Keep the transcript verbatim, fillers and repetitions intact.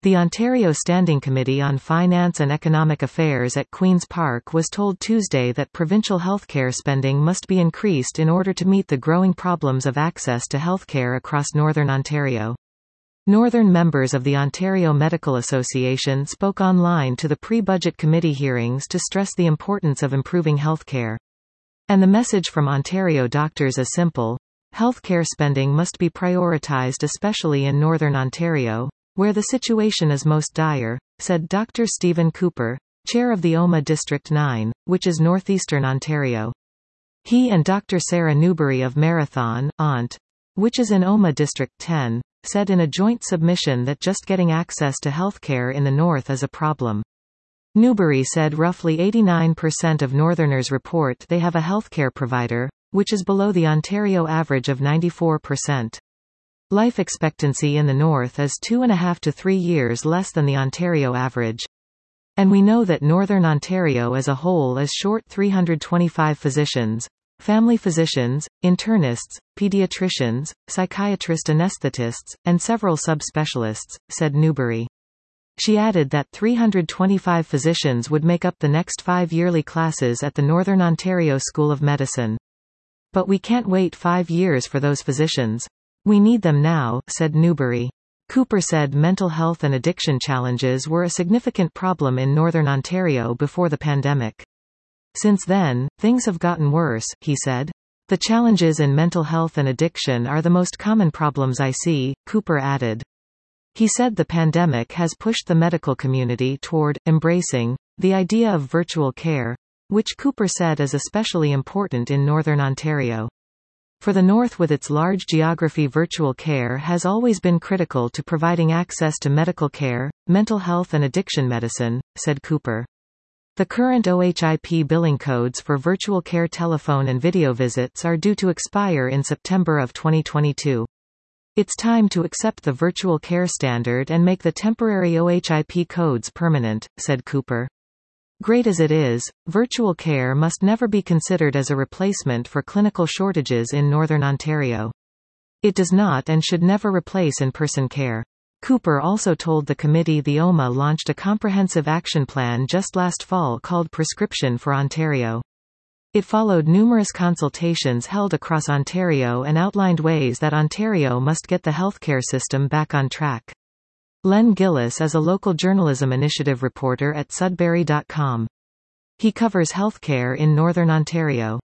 The Ontario Standing Committee on Finance and Economic Affairs at Queen's Park was told Tuesday that provincial healthcare spending must be increased in order to meet the growing problems of access to healthcare across Northern Ontario. Northern members of the Ontario Medical Association spoke online to the pre-budget committee hearings to stress the importance of improving healthcare. And the message from Ontario doctors is simple: healthcare spending must be prioritized, especially in Northern Ontario, where the situation is most dire, said Doctor Stephen Cooper, chair of the O M A District nine, which is northeastern Ontario. He and Doctor Sarah Newbury of Marathon, O N T, which is in O M A District ten, said in a joint submission that just getting access to healthcare in the north is a problem. Newbury said roughly eighty-nine percent of Northerners report they have a healthcare provider, which is below the Ontario average of ninety-four percent. Life expectancy in the north is two and a half to three years less than the Ontario average. And we know that Northern Ontario as a whole is short three hundred twenty-five physicians, family physicians, internists, pediatricians, psychiatrist anesthetists, and several subspecialists, said Newbury. She added that three hundred twenty-five physicians would make up the next five yearly classes at the Northern Ontario School of Medicine. But we can't wait five years for those physicians. We need them now, said Newbury. Cooper said mental health and addiction challenges were a significant problem in Northern Ontario before the pandemic. Since then, things have gotten worse, he said. The challenges in mental health and addiction are the most common problems I see, Cooper added. He said the pandemic has pushed the medical community toward embracing the idea of virtual care, which Cooper said is especially important in Northern Ontario. For the North, with its large geography, virtual care has always been critical to providing access to medical care, mental health and addiction medicine, said Cooper. The current O H I P billing codes for virtual care telephone and video visits are due to expire in September of twenty twenty-two. It's time to accept the virtual care standard and make the temporary O H I P codes permanent, said Cooper. Great as it is, virtual care must never be considered as a replacement for clinical shortages in Northern Ontario. It does not and should never replace in-person care. Cooper also told the committee the O M A launched a comprehensive action plan just last fall called Prescription for Ontario. It followed numerous consultations held across Ontario and outlined ways that Ontario must get the healthcare system back on track. Len Gillis is a local journalism initiative reporter at Sudbury dot com. He covers healthcare in Northern Ontario.